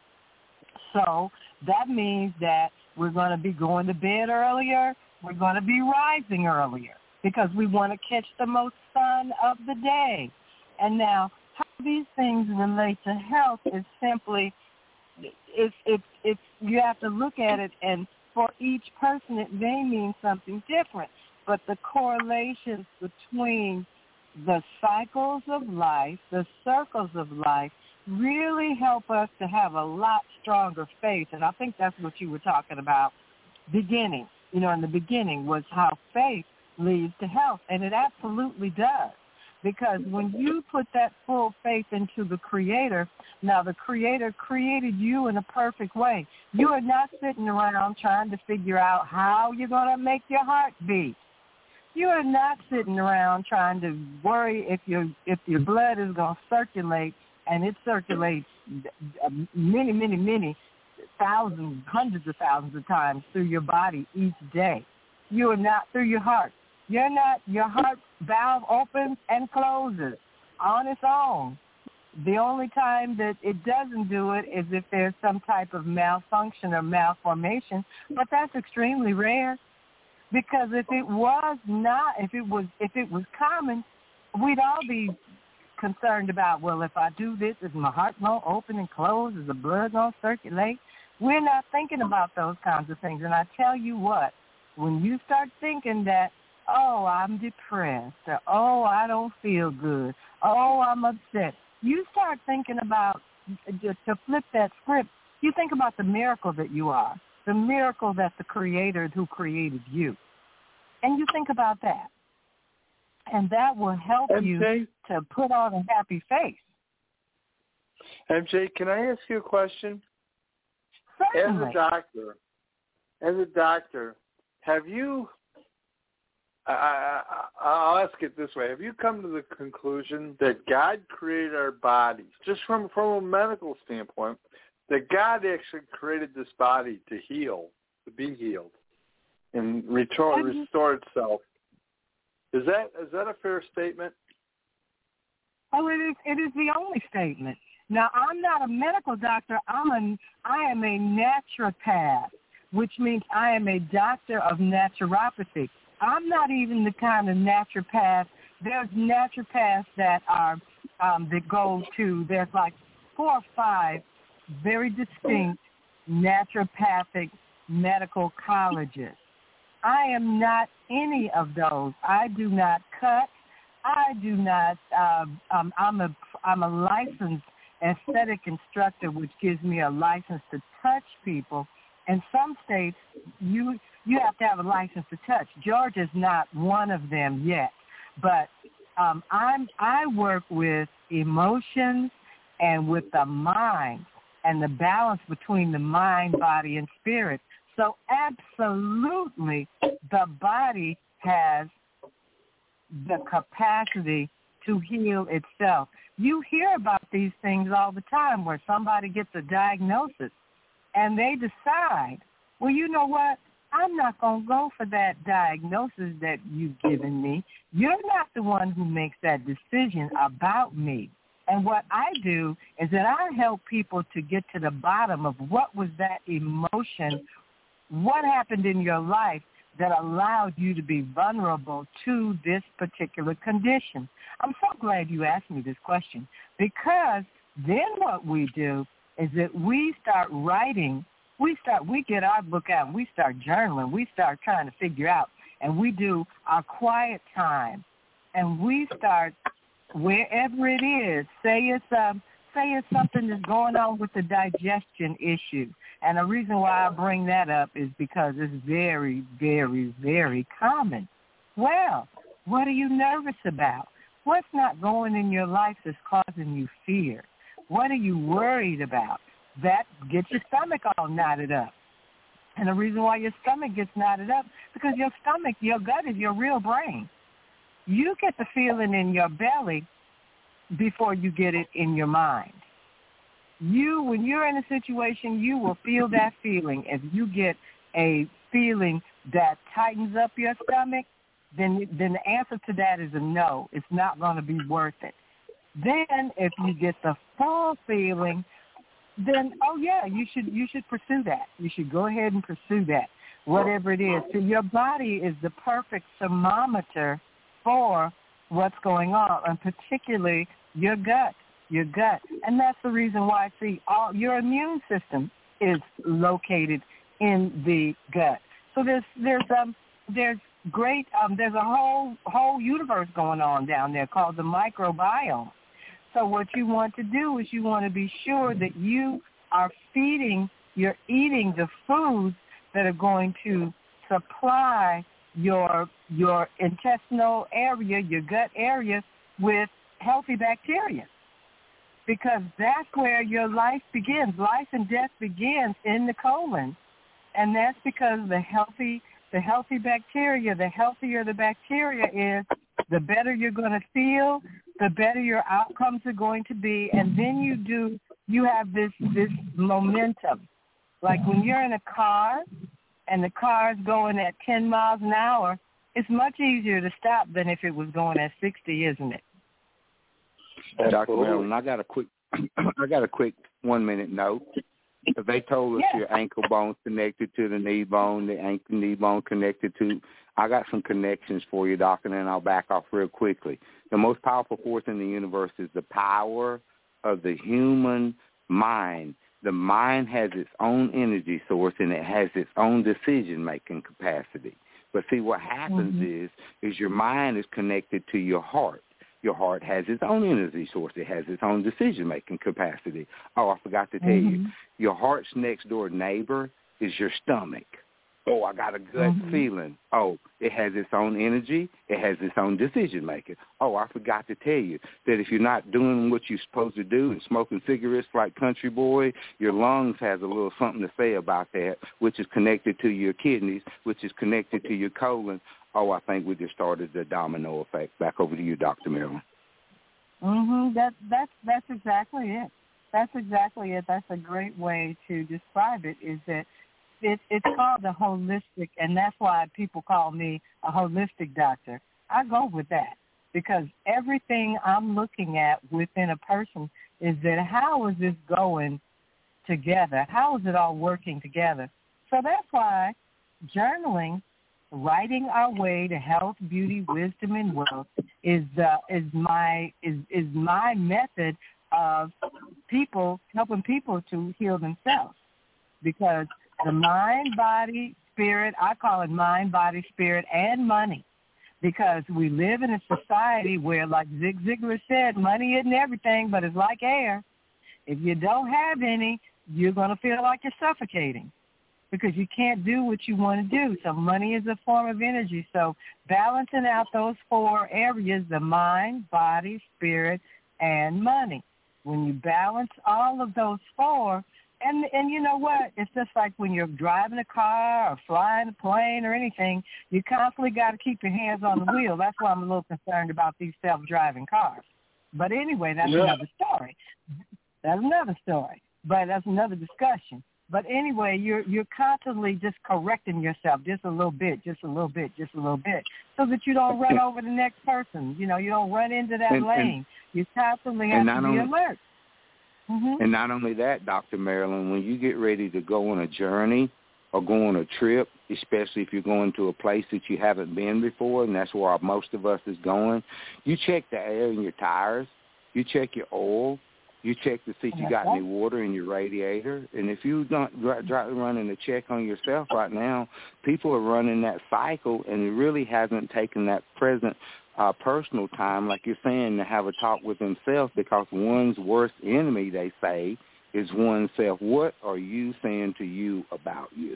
So that means that we're going to be going to bed earlier. We're going to be rising earlier because we want to catch the most sun of the day. And now how these things relate to health is simply, it's, it's, it's, you have to look at it, and for each person it may mean something different. But the correlations between the cycles of life, the circles of life, really help us to have a lot stronger faith. And I think that's what you were talking about beginning. You know, in the beginning was how faith leads to health. And it absolutely does. Because when you put that full faith into the Creator, now the Creator created you in a perfect way. You are not sitting around trying to figure out how you're going to make your heart beat. You are not sitting around trying to worry if your if your blood is going to circulate, and it circulates many, many, many thousands, hundreds of thousands of times through your body each day. You are not through your heart. You're not, your heart valve opens and closes on its own. The only time that it doesn't do it is if there's some type of malfunction or malformation, but that's extremely rare. Because if it was not, if it was, if it was common, we'd all be concerned about, well, if I do this, is my heart going to open and close? Is the blood going to circulate? We're not thinking about those kinds of things. And I tell you what, when you start thinking that, oh, I'm depressed, or oh, I don't feel good, oh, I'm upset, you start thinking about, just to flip that script, you think about the miracle that you are, the miracle that the Creator who created you. And you think about that. And that will help M J, you to put on a happy face. M J, can I ask you a question? Certainly. As a doctor, as a doctor, have you, I, I, I'll ask it this way, have you come to the conclusion that God created our bodies, just from, from a medical standpoint, that God actually created this body to heal, to be healed, and restore, restore itself? Is that is that a fair statement? Oh, it is. It is the only statement. Now, I'm not a medical doctor. I'm a, I am a naturopath, which means I am a doctor of naturopathy. I'm not even the kind of naturopath. There's naturopaths that are um, that go to, there's like four or five very distinct naturopathic medical colleges. I am not any of those. I do not cut. I do not. Uh, um, I'm a I'm a licensed aesthetic instructor, which gives me a license to touch people. In some states, you you have to have a license to touch. Georgia's not one of them yet, but um, I'm I work with emotions and with the mind and the balance between the mind, body, and spirit. So absolutely, the body has the capacity to heal itself. You hear about these things all the time where somebody gets a diagnosis and they decide, well, you know what? I'm not going to go for that diagnosis that you've given me. You're not the one who makes that decision about me. And what I do is that I help people to get to the bottom of what was that emotion, what happened in your life that allowed you to be vulnerable to this particular condition. I'm so glad you asked me this question, because then what we do is that we start writing, we start, we get our book out, and we start journaling, we start trying to figure out, and we do our quiet time, and we start wherever it is. Say it's um, say it's something that's going on with the digestion issue. And the reason why I bring that up is because it's very, very, very common. Well, what are you nervous about? What's not going in your life that's causing you fear? What are you worried about? That gets your stomach all knotted up. And the reason why your stomach gets knotted up, because your stomach, your gut is your real brain. You get the feeling in your belly before you get it in your mind. You, when you're in a situation, you will feel that feeling. If you get a feeling that tightens up your stomach, then then the answer to that is a no. It's not going to be worth it. Then if you get the full feeling, then, oh, yeah, you should you should pursue that. You should go ahead and pursue that, whatever it is. So your body is the perfect thermometer for what's going on, and particularly your gut. Your gut, and that's the reason why, see, all your immune system is located in the gut. So there's there's um there's great um there's a whole whole universe going on down there called the microbiome. So what you want to do is you want to be sure that you are feeding, you're eating the foods that are going to supply your your intestinal area, your gut area, with healthy bacteria. Because that's where your life begins. Life and death begins in the colon, and that's because the healthy, the healthy bacteria, the healthier the bacteria is, the better you're going to feel, the better your outcomes are going to be, and then you do, you have this this momentum. Like when you're in a car, and the car is going at ten miles an hour, it's much easier to stop than if it was going at sixty, isn't it? Doctor Marilyn, I got a quick, I got a quick one-minute note. If they told us yeah. your ankle bone's connected to the knee bone, the ankle knee bone connected to, I got some connections for you, Doc, and then I'll back off real quickly. The most powerful force in the universe is the power of the human mind. The mind has its own energy source, and it has its own decision-making capacity. But see, what happens mm-hmm. is, is your mind is connected to your heart. Your heart has its own energy source. It has its own decision-making capacity. Oh, I forgot to tell mm-hmm. you, your heart's next-door neighbor is your stomach. Oh, I got a gut mm-hmm. feeling. Oh, it has its own energy. It has its own decision-making. Oh, I forgot to tell you that if you're not doing what you're supposed to do and smoking cigarettes like Country Boy, your lungs has a little something to say about that, which is connected to your kidneys, which is connected to your colon. Oh, I think we just started the domino effect. Back over to you, Doctor Marilyn. Mhm. That that's that's exactly it. That's exactly it. That's a great way to describe it. Is that it, it's called a holistic, and that's why people call me a holistic doctor. I go with that because everything I'm looking at within a person is that how is this going together? How is it all working together? So that's why journaling, writing our way to health, beauty, wisdom, and wealth is uh, is my is is my method of people helping people to heal themselves, because the mind, body, spirit, I call it mind, body, spirit, and money, because we live in a society where, like Zig Ziglar said, money isn't everything, but it's like air. If you don't have any, you're going to feel like you're suffocating, because you can't do what you want to do. So money is a form of energy. So balancing out those four areas, the mind, body, spirit, and money. When you balance all of those four, and and you know what? It's just like when you're driving a car or flying a plane or anything, you constantly got to keep your hands on the wheel. That's why I'm a little concerned about these self-driving cars. But anyway, that's yeah. another story. That's another story. But that's another discussion. But anyway, you're you're constantly just correcting yourself just a little bit, just a little bit, just a little bit, so that you don't run over the next person. You know, you don't run into that and, lane. And, you constantly have to be only, alert. Mm-hmm. And not only that, Doctor Marilyn, when you get ready to go on a journey or go on a trip, especially if you're going to a place that you haven't been before, and that's where most of us is going, you check the air in your tires, you check your oil, you check to see if you got any water in your radiator. And if you don't try running a check on yourself right now, people are running that cycle, and it really hasn't taken that present uh, personal time, like you're saying, to have a talk with themselves, because one's worst enemy, they say, is oneself. What are you saying to you about you?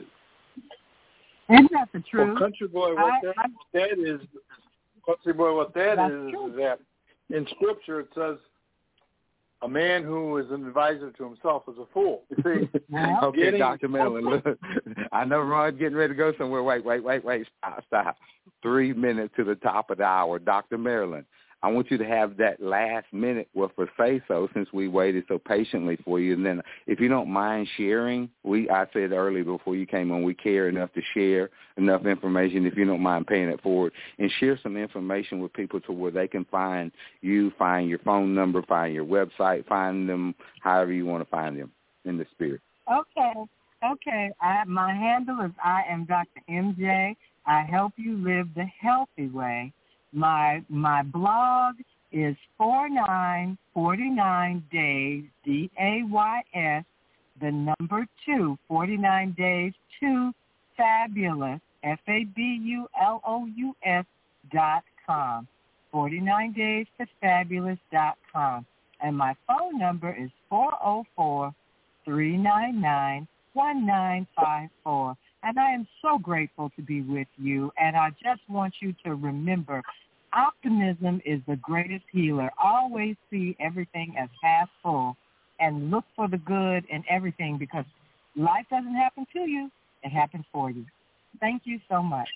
Isn't that the truth? Well, country boy, what I, that, I, that is, country boy, what that is, true. is that in Scripture it says, a man who is an advisor to himself is a fool. You see? Okay, getting, Doctor Marilyn, look, I know Ron's getting ready to go somewhere. Wait, wait, wait, wait, stop, stop. Three minutes to the top of the hour. Doctor Marilyn, I want you to have that last minute with a say-so, since we waited so patiently for you. And then if you don't mind sharing, we I said earlier before you came on, we care enough to share enough information, if you don't mind paying it forward, and share some information with people to where they can find you, find your phone number, find your website, find them however you want to find them in the spirit. Okay. Okay. I, my handle is I am Doctor M J. I help you live the healthy way. My my blog is forty-nine forty-nine days, D A Y S, the number two, forty-nine days to fabulous, F A B U L O U S dot com, forty-nine days to fabulous dot com. And my phone number is four oh four, three nine nine, one nine five four. And I am so grateful to be with you, and I just want you to remember, optimism is the greatest healer. Always see everything as half full and look for the good in everything, because life doesn't happen to you, it happens for you. Thank you so much.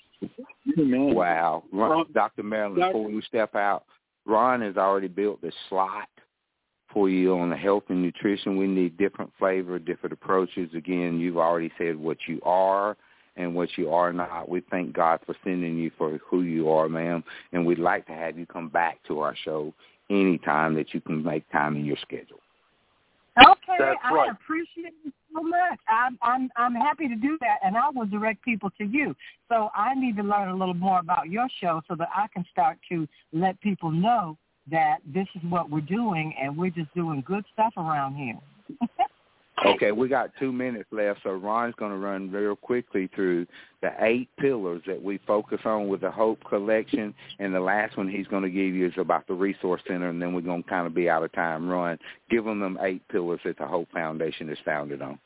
Wow. Ron, Doctor Marilyn, before we step out, Ron has already built this slot for you on the health and nutrition. We need different flavor, different approaches. Again, you've already said what you are and what you are not. We thank God for sending you for who you are, ma'am, and we'd like to have you come back to our show anytime that you can make time in your schedule. Okay, That's I right. appreciate it so much. I'm I'm I'm happy to do that, and I will direct people to you. So I need to learn a little more about your show so that I can start to let people know that this is what we're doing, and we're just doing good stuff around here. Okay, we got two minutes left, so Ron's going to run real quickly through the eight pillars that we focus on with the Hope Collection, and the last one he's going to give you is about the Resource Center, and then we're going to kind of be out of time. Ron, give them them eight pillars that the Hope Foundation is founded on.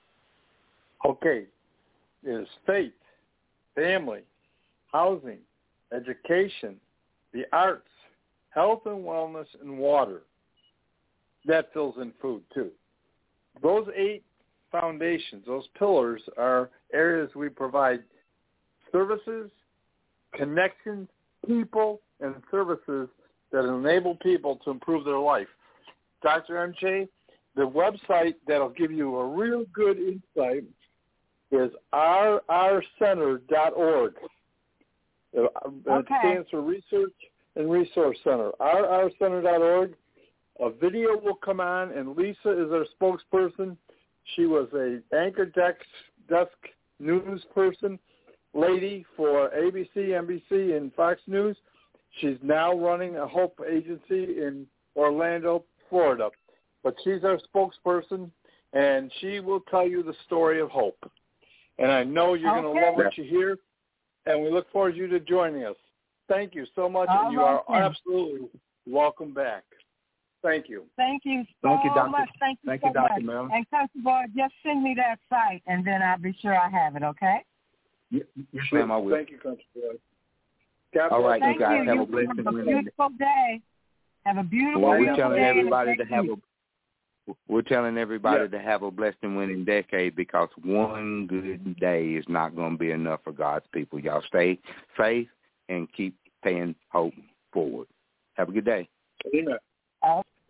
Okay, there's faith, family, housing, education, the arts, health and wellness, and water. That fills in food, too. Those eight foundations, those pillars, are areas we provide services, connections, people, and services that enable people to improve their life. Doctor M J, the website that'll give you a real good insight is r r center dot org. It okay. stands for Research and Resource Center, r r center dot org. a video will come on, and Lisa is our spokesperson. She was a anchor desk, desk news person lady for A B C, N B C, and Fox News. She's now running a Hope agency in Orlando, Florida. But she's our spokesperson, and she will tell you the story of Hope. And I know you're okay. going to love what you hear, and we look forward to you to joining us. Thank you so much, All and you right, are then. absolutely welcome back. Thank you. Thank you so Thank you, Doctor much. Thank you Thank so you, Doctor much. Marilyn. And Country Boy, just send me that site, and then I'll be sure I have it, okay? Yes, yes, ma'am, I will. Thank you, Country Boy. God All bless right, Thank you guys you. have You a blessed have and a winning. beautiful day. Have a beautiful, Well, we're beautiful telling day and a everybody great to have week. a we're telling everybody Yeah. to have a blessed and winning decade, because one good day is not going to be enough for God's people. Y'all stay safe and keep paying hope forward. Have a good day. Amen. Oh.